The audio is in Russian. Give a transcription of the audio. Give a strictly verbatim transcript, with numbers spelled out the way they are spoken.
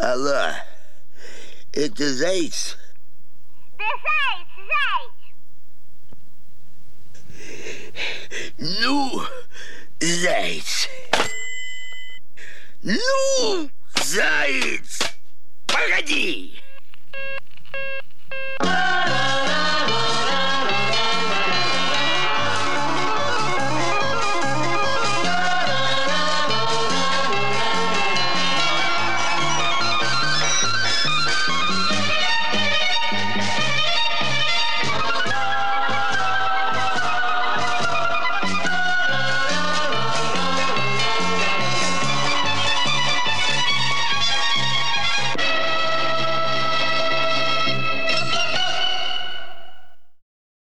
Алло, это Заяц? Да Заяц, Заяц. Ну, Заяц. Ну, Заяц, погоди.